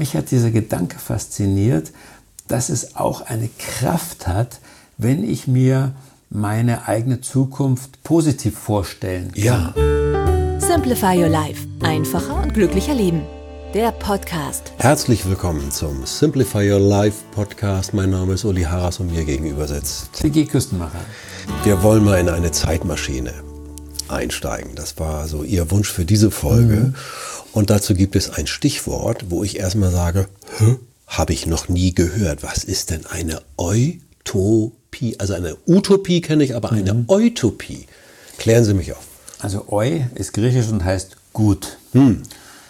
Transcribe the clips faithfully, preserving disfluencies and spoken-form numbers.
mich hat dieser Gedanke fasziniert, dass es auch eine Kraft hat, wenn ich mir meine eigene Zukunft positiv vorstellen kann. Ja. Simplify Your Life. Einfacher und glücklicher leben. Der Podcast. Herzlich willkommen zum Simplify Your Life Podcast. Mein Name ist Uli Harras und mir gegenüber sitzt C G Küstenmacher. Wir wollen mal in eine Zeitmaschine einsteigen. Das war so Ihr Wunsch für diese Folge. Mhm. Und dazu gibt es ein Stichwort, wo ich erstmal sage, habe ich noch nie gehört. Was ist denn eine Utopie? Also eine Utopie kenne ich, aber eine mhm. Utopie. Klären Sie mich auf. Also Eu ist griechisch und heißt gut. Hm.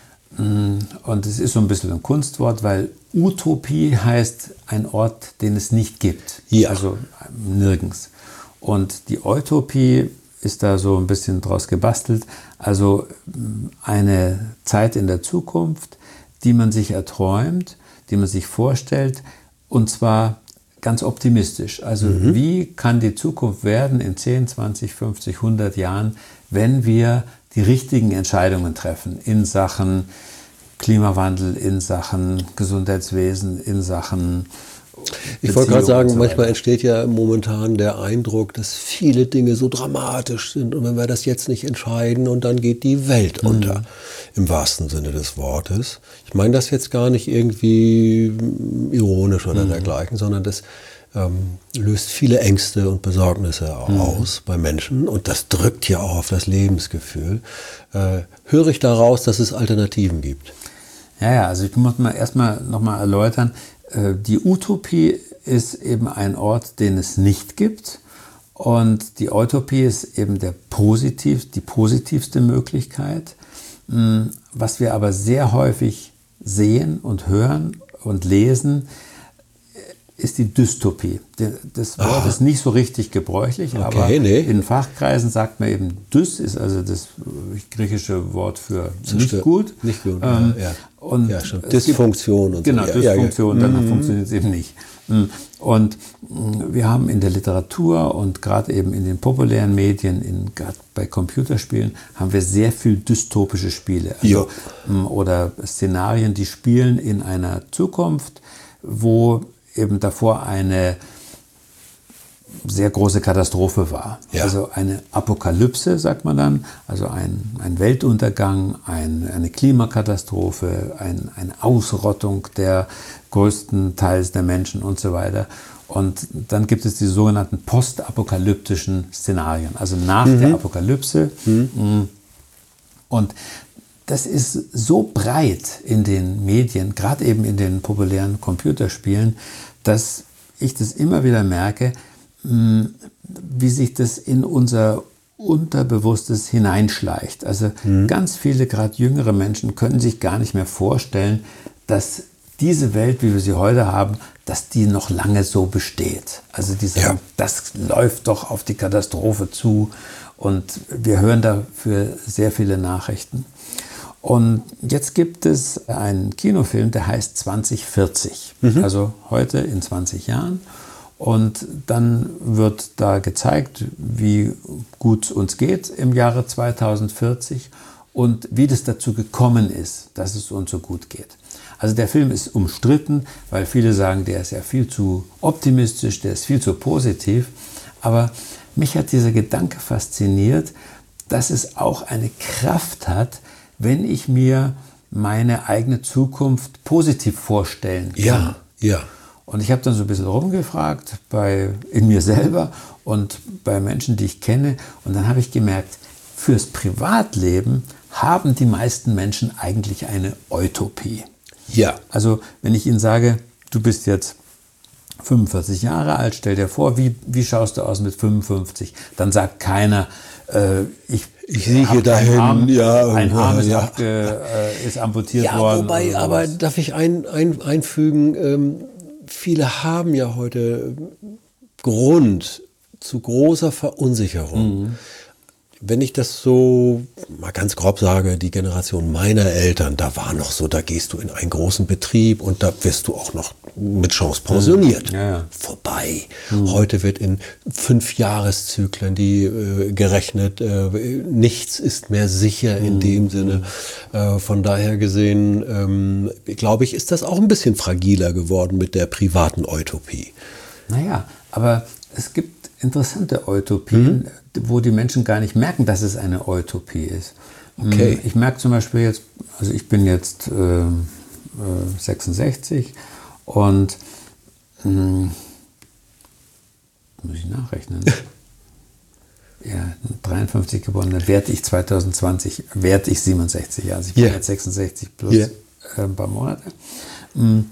Und es ist so ein bisschen ein Kunstwort, weil Utopie heißt ein Ort, den es nicht gibt. Ja. Also nirgends. Und die Utopie ist da so ein bisschen draus gebastelt. Also eine Zeit in der Zukunft, die man sich erträumt, die man sich vorstellt, und zwar ganz optimistisch. Also mhm. wie kann die Zukunft werden in zehn, zwanzig, fünfzig, hundert Jahren, wenn wir die richtigen Entscheidungen treffen in Sachen Klimawandel, in Sachen Gesundheitswesen, in Sachen Ich wollte gerade sagen, so manchmal entsteht ja momentan der Eindruck, dass viele Dinge so dramatisch sind und wenn wir das jetzt nicht entscheiden und dann geht die Welt unter, mhm. im wahrsten Sinne des Wortes. Ich meine das jetzt gar nicht irgendwie ironisch oder mhm. dergleichen, sondern das ähm, löst viele Ängste und Besorgnisse auch mhm. aus bei Menschen und das drückt ja auch auf das Lebensgefühl. Äh, höre ich daraus, dass es Alternativen gibt? Ja, ja, also ich muss mal erstmal nochmal erläutern, die Utopie ist eben ein Ort, den es nicht gibt, und die Utopie ist eben der positiv, die positivste Möglichkeit. Was wir aber sehr häufig sehen und hören und lesen, ist die Dystopie. Das Wort Aha. ist nicht so richtig gebräuchlich, okay, aber nee. in Fachkreisen sagt man eben, Dys ist also das griechische Wort für nicht Stimmt. gut. Nicht gut, ähm, ja. Und ja, Dysfunktion und genau, so. Genau, Dysfunktion, ja, ja. dann mhm. funktioniert es eben nicht. Und wir haben in der Literatur und gerade eben in den populären Medien, in, gerade bei Computerspielen, haben wir sehr viel dystopische Spiele. Also, oder Szenarien, die spielen in einer Zukunft, wo eben davor eine sehr große Katastrophe war. Ja. Also eine Apokalypse, sagt man dann, also ein, ein Weltuntergang, ein, eine Klimakatastrophe, ein, eine Ausrottung der größten Teils der Menschen und so weiter. Und dann gibt es die sogenannten postapokalyptischen Szenarien, also nach mhm. der Apokalypse. Mhm. Und das ist so breit in den Medien, gerade eben in den populären Computerspielen, dass ich das immer wieder merke, wie sich das in unser Unterbewusstes hineinschleicht. Also mhm. ganz viele, gerade jüngere Menschen, können sich gar nicht mehr vorstellen, dass diese Welt, wie wir sie heute haben, dass die noch lange so besteht. Also die sagen, ja. das läuft doch auf die Katastrophe zu, und wir hören dafür sehr viele Nachrichten. Und jetzt gibt es einen Kinofilm, der heißt zwanzig vierzig, mhm. also heute in zwanzig Jahren. Und dann wird da gezeigt, wie gut es uns geht im Jahre zweitausendvierzig und wie das dazu gekommen ist, dass es uns so gut geht. Also der Film ist umstritten, weil viele sagen, der ist ja viel zu optimistisch, der ist viel zu positiv. Aber mich hat dieser Gedanke fasziniert, dass es auch eine Kraft hat, wenn ich mir meine eigene Zukunft positiv vorstellen kann. Ja, ja. Und ich habe dann so ein bisschen rumgefragt bei, in mir selber und bei Menschen, die ich kenne. Und dann habe ich gemerkt, fürs Privatleben haben die meisten Menschen eigentlich eine Utopie. Ja. Also wenn ich Ihnen sage, du bist jetzt fünfundvierzig Jahre alt, stell dir vor, wie, wie schaust du aus mit fünfundfünfzig? Dann sagt keiner, äh, ich Ich rieche dahin, Arm, ja. Ein Arm ist, ja. abge, äh, ist amputiert ja, worden. Wobei, aber darf ich ein, ein, einfügen, ähm, viele haben ja heute Grund zu großer Verunsicherung. Mhm. wenn ich das so mal ganz grob sage, die Generation meiner Eltern, da war noch so, da gehst du in einen großen Betrieb und da wirst du auch noch mit Chance pensioniert. Ja, ja. Vorbei. Mhm. Heute wird in fünf Jahreszyklen die äh, gerechnet. Äh, nichts ist mehr sicher in mhm. dem Sinne. Äh, von daher gesehen, ähm, glaube ich, ist das auch ein bisschen fragiler geworden mit der privaten Utopie. Naja, aber es gibt interessante Utopien, mhm. wo die Menschen gar nicht merken, dass es eine Utopie ist. Okay. Ich merke zum Beispiel jetzt, also ich bin jetzt äh, sechsundsechzig und mh, muss ich nachrechnen. Ja, dreiundfünfzig geboren, dann werde ich zwanzig zwanzig, werde ich siebenundsechzig Jahre. Also ich bin yeah. jetzt sechsundsechzig plus yeah. äh, ein paar Monate. Mhm.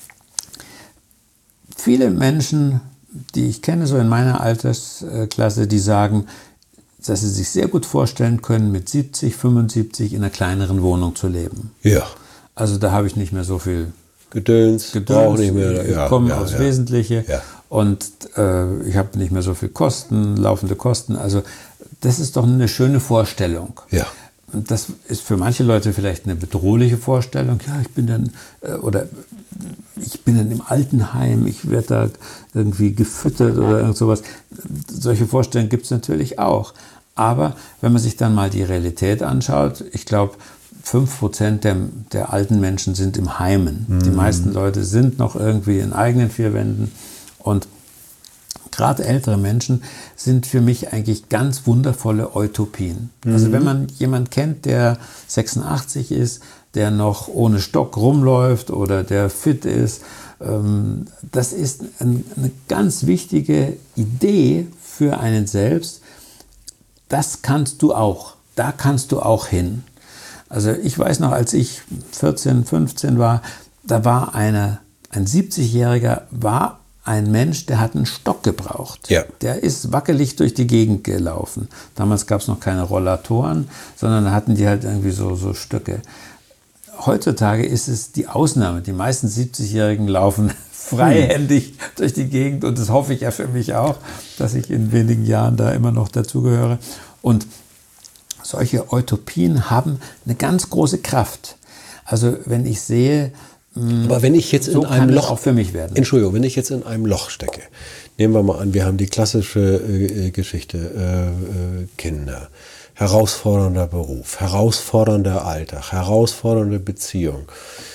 Viele Menschen, die ich kenne, so in meiner Altersklasse, die sagen, dass sie sich sehr gut vorstellen können, mit siebzig, fünfundsiebzig in einer kleineren Wohnung zu leben. Ja. Also da habe ich nicht mehr so viel Gedöns, Gedöns nicht mehr. Ich ja, komme ja, aufs ja. Wesentliche ja. und äh, ich habe nicht mehr so viel Kosten, laufende Kosten. Also das ist doch eine schöne Vorstellung. Ja. Das ist für manche Leute vielleicht eine bedrohliche Vorstellung. Ja, ich bin dann äh, oder ich bin dann im Altenheim, ich werde da irgendwie gefüttert oder irgend sowas. Solche Vorstellungen gibt es natürlich auch. Aber wenn man sich dann mal die Realität anschaut, ich glaube, fünf Prozent der, der alten Menschen sind im Heimen. Mhm. Die meisten Leute sind noch irgendwie in eigenen vier Wänden. Und gerade ältere Menschen sind für mich eigentlich ganz wundervolle Utopien. Mhm. Also wenn man jemanden kennt, der sechsundachtzig ist, der noch ohne Stock rumläuft oder der fit ist, ähm, das ist ein, eine ganz wichtige Idee für einen selbst. Das kannst du auch. Da kannst du auch hin. Also ich weiß noch, als ich vierzehn, fünfzehn war, da war eine, ein siebzigjähriger, war ein Mensch, der hat einen Stock gebraucht. Ja. Der ist wackelig durch die Gegend gelaufen. Damals gab es noch keine Rollatoren, sondern da hatten die halt irgendwie so, so Stöcke. Heutzutage ist es die Ausnahme. Die meisten siebzigjährigen laufen freihändig hm. durch die Gegend und das hoffe ich ja für mich auch, dass ich in wenigen Jahren da immer noch dazugehöre. Und solche Utopien haben eine ganz große Kraft. Also wenn ich sehe, aber wenn ich jetzt so in einem Loch auch für mich werden. Entschuldigung, wenn ich jetzt in einem Loch stecke, nehmen wir mal an, wir haben die klassische äh, Geschichte, äh, äh, Kinder, herausfordernder Beruf, herausfordernder Alltag, herausfordernde Beziehung.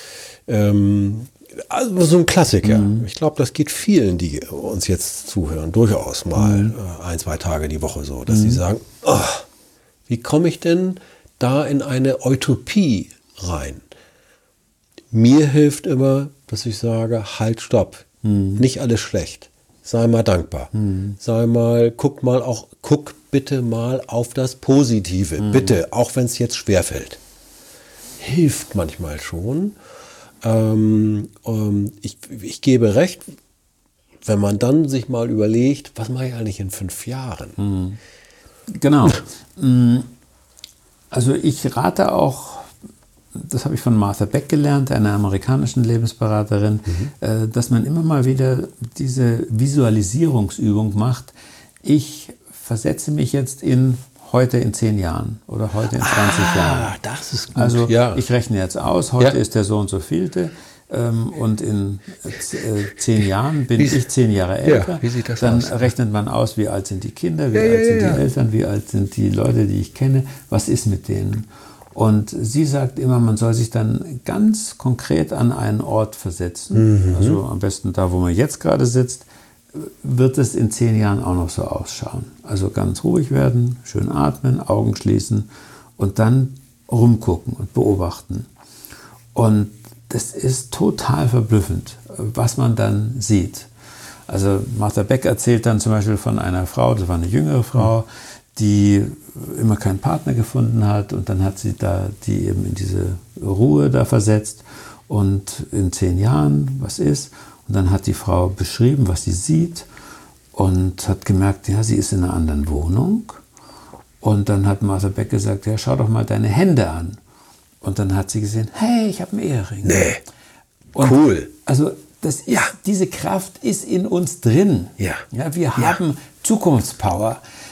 Ähm, also so ein Klassiker. Mhm. Ich glaube, das geht vielen, die uns jetzt zuhören, durchaus mal mhm. äh, ein, zwei Tage die Woche so, dass mhm. sie sagen, oh, wie komme ich denn da in eine Utopie rein? Mir hilft immer, dass ich sage, halt, stopp, hm. nicht alles schlecht, sei mal dankbar, hm. sei mal, guck mal auch, guck bitte mal auf das Positive, hm. bitte, auch wenn es jetzt schwerfällt. Hilft manchmal schon. Ähm, ähm, ich, ich gebe recht, wenn man dann sich mal überlegt, was mache ich eigentlich in fünf Jahren? Hm. Genau. Also ich rate auch, das habe ich von Martha Beck gelernt, einer amerikanischen Lebensberaterin, mhm. dass man immer mal wieder diese Visualisierungsübung macht. Ich versetze mich jetzt in heute in zehn Jahren oder heute in zwanzig ah, Jahren. Das ist gut. Also ja. ich rechne jetzt aus, heute ja. ist der so und so vielte ähm, und in äh, zehn Jahren bin wie, ich zehn Jahre älter. Ja, wie sieht das Dann aus? rechnet man aus, wie alt sind die Kinder, wie ja, alt ja, sind ja. die Eltern, wie alt sind die Leute, die ich kenne, was ist mit denen? Und sie sagt immer, man soll sich dann ganz konkret an einen Ort versetzen. Mhm. Also am besten da, wo man jetzt gerade sitzt, wird es in zehn Jahren auch noch so ausschauen. Also ganz ruhig werden, schön atmen, Augen schließen und dann rumgucken und beobachten. Und das ist total verblüffend, was man dann sieht. Also Martha Beck erzählt dann zum Beispiel von einer Frau, das war eine jüngere Frau, mhm. die immer keinen Partner gefunden hat und dann hat sie da die eben in diese Ruhe da versetzt und in zehn Jahren, was ist? Und dann hat die Frau beschrieben, was sie sieht und hat gemerkt, ja, sie ist in einer anderen Wohnung. Und dann hat Martha Beck gesagt, ja, schau doch mal deine Hände an. Und dann hat sie gesehen, hey, ich habe einen Ehering. Nee, und cool. Also das ist, ja. diese Kraft ist in uns drin. Ja. Ja, wir haben ja. Zukunftspower.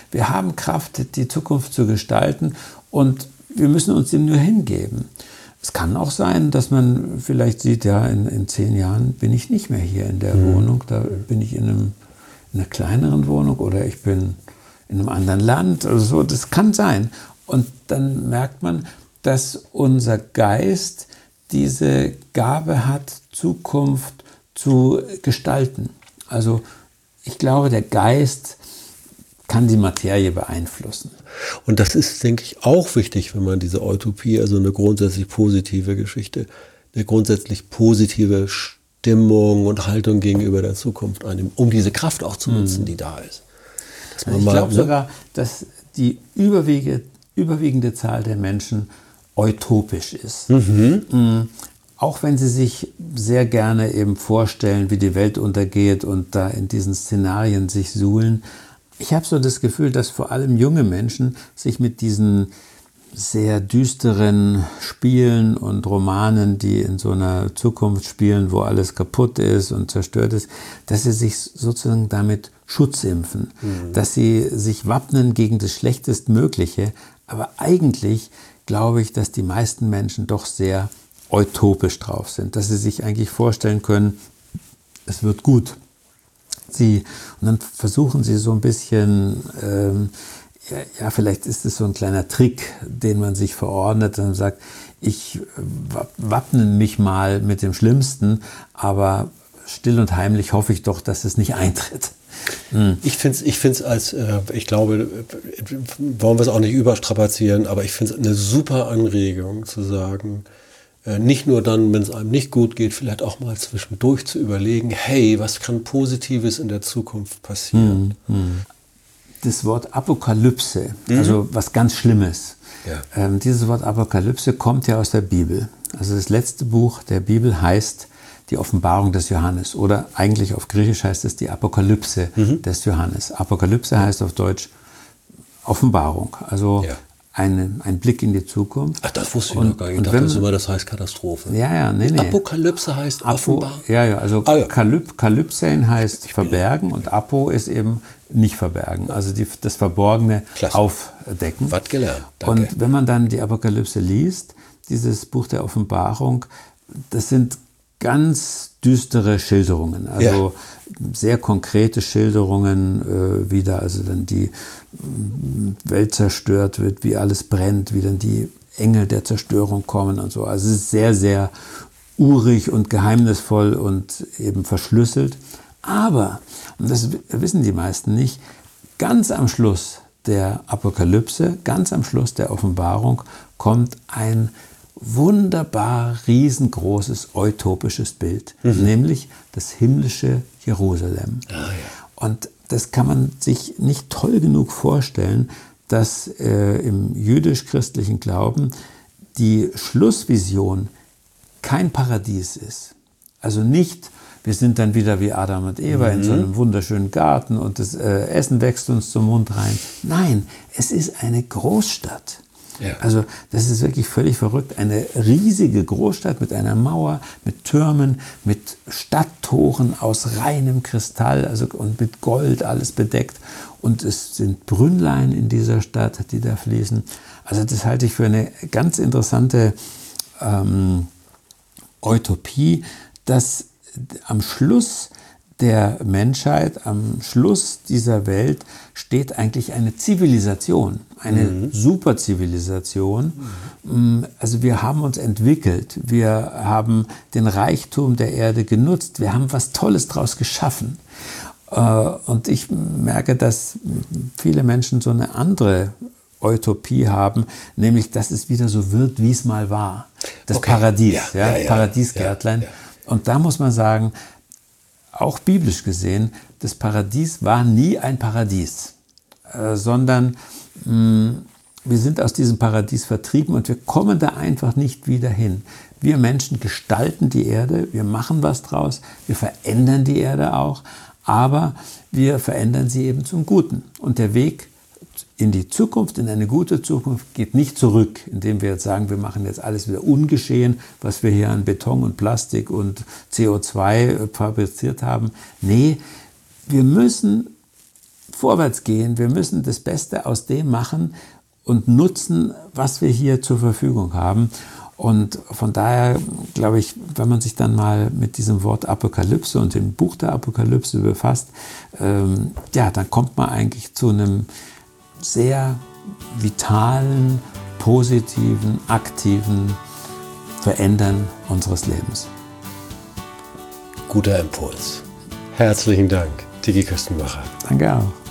Wir haben Kraft, die Zukunft zu gestalten und wir müssen uns dem nur hingeben. Es kann auch sein, dass man vielleicht sieht, ja, in, in zehn Jahren bin ich nicht mehr hier in der mhm. Wohnung, da bin ich in, einem, in einer kleineren Wohnung oder ich bin in einem anderen Land oder so. Das kann sein. Und dann merkt man, dass unser Geist diese Gabe hat, Zukunft zu gestalten. Also ich glaube, der Geist kann die Materie beeinflussen. Und das ist, denke ich, auch wichtig, wenn man diese Utopie, also eine grundsätzlich positive Geschichte, eine grundsätzlich positive Stimmung und Haltung gegenüber der Zukunft einnimmt, um diese Kraft auch zu nutzen, mhm. die da ist. Dass man ich glaube ne? sogar, dass die überwiegende, überwiegende Zahl der Menschen utopisch ist. Mhm. Mhm. Auch wenn sie sich sehr gerne eben vorstellen, wie die Welt untergeht und da in diesen Szenarien sich suhlen. Ich habe so das Gefühl, dass vor allem junge Menschen sich mit diesen sehr düsteren Spielen und Romanen, die in so einer Zukunft spielen, wo alles kaputt ist und zerstört ist, dass sie sich sozusagen damit schutzimpfen, mhm. dass sie sich wappnen gegen das Schlechtestmögliche. Aber eigentlich glaube ich, dass die meisten Menschen doch sehr utopisch drauf sind, dass sie sich eigentlich vorstellen können, es wird gut. Sie, und dann versuchen sie so ein bisschen, ähm, ja, ja, vielleicht ist es so ein kleiner Trick, den man sich verordnet und sagt, ich wappne mich mal mit dem Schlimmsten, aber still und heimlich hoffe ich doch, dass es nicht eintritt. Mhm. Ich finde es ich find's als, äh, ich glaube, wollen wir es auch nicht überstrapazieren, aber ich finde es eine super Anregung zu sagen, nicht nur dann, wenn es einem nicht gut geht, vielleicht auch mal zwischendurch zu überlegen, hey, was kann Positives in der Zukunft passieren? Mhm. Das Wort Apokalypse, mhm. also was ganz Schlimmes, ja. ähm, dieses Wort Apokalypse kommt ja aus der Bibel. Also das letzte Buch der Bibel heißt die Offenbarung des Johannes oder eigentlich auf Griechisch heißt es die Apokalypse mhm. des Johannes. Apokalypse heißt auf Deutsch Offenbarung, also ja. Ein, ein Blick in die Zukunft. Ach, das wusste ich und, noch gar nicht. Ich dachte wenn, immer, das heißt Katastrophe. Ja, ja, nee, nee. Apokalypse heißt Apo, offenbar. Ja, ja, also ah, ja. Kalyp, Kalypsein heißt ich verbergen und Apo ist eben nicht verbergen. Also die, das Verborgene Klasse. Aufdecken. Was gelernt. Danke. Und wenn man dann die Apokalypse liest, dieses Buch der Offenbarung, das sind ganz düstere Schilderungen, also ja. sehr konkrete Schilderungen, äh, wie da also dann die Welt zerstört wird, wie alles brennt, wie dann die Engel der Zerstörung kommen und so. Also es ist sehr, sehr urig und geheimnisvoll und eben verschlüsselt. Aber, und das wissen die meisten nicht, ganz am Schluss der Apokalypse, ganz am Schluss der Offenbarung kommt ein wunderbar riesengroßes utopisches Bild, mhm. nämlich das himmlische Jerusalem. Ah, ja. Und das kann man sich nicht toll genug vorstellen, dass äh, im jüdisch-christlichen Glauben die Schlussvision kein Paradies ist. Also nicht, wir sind dann wieder wie Adam und Eva mhm. in so einem wunderschönen Garten und das äh, Essen wächst uns zum Mund rein. Nein, es ist eine Großstadt. Ja. Also das ist wirklich völlig verrückt. Eine riesige Großstadt mit einer Mauer, mit Türmen, mit Stadttoren aus reinem Kristall also, und mit Gold alles bedeckt. Und es sind Brünnlein in dieser Stadt, die da fließen. Also das halte ich für eine ganz interessante ähm, Utopie, dass am Schluss der Menschheit, am Schluss dieser Welt steht eigentlich eine Zivilisation, eine mhm. Superzivilisation. Mhm. Also wir haben uns entwickelt, wir haben den Reichtum der Erde genutzt, wir haben was Tolles draus geschaffen. Und ich merke, dass viele Menschen so eine andere Utopie haben, nämlich dass es wieder so wird, wie es mal war. Das okay. Paradies, ja, ja, ja, Paradiesgärtlein. Ja, ja. Und da muss man sagen, auch biblisch gesehen, das Paradies war nie ein Paradies, äh, sondern mh, wir sind aus diesem Paradies vertrieben und wir kommen da einfach nicht wieder hin. Wir Menschen gestalten die Erde, wir machen was draus, wir verändern die Erde auch, aber wir verändern sie eben zum Guten. Und der Weg in die Zukunft, in eine gute Zukunft, geht nicht zurück, indem wir jetzt sagen, wir machen jetzt alles wieder ungeschehen, was wir hier an Beton und Plastik und C O zwei fabriziert haben. Nee, wir müssen vorwärts gehen, wir müssen das Beste aus dem machen und nutzen, was wir hier zur Verfügung haben. Und von daher glaube ich, wenn man sich dann mal mit diesem Wort Apokalypse und dem Buch der Apokalypse befasst, ähm, ja, dann kommt man eigentlich zu einem sehr vitalen, positiven, aktiven Verändern unseres Lebens. Guter Impuls. Herzlichen Dank, Dickie Küstenmacher. Danke auch.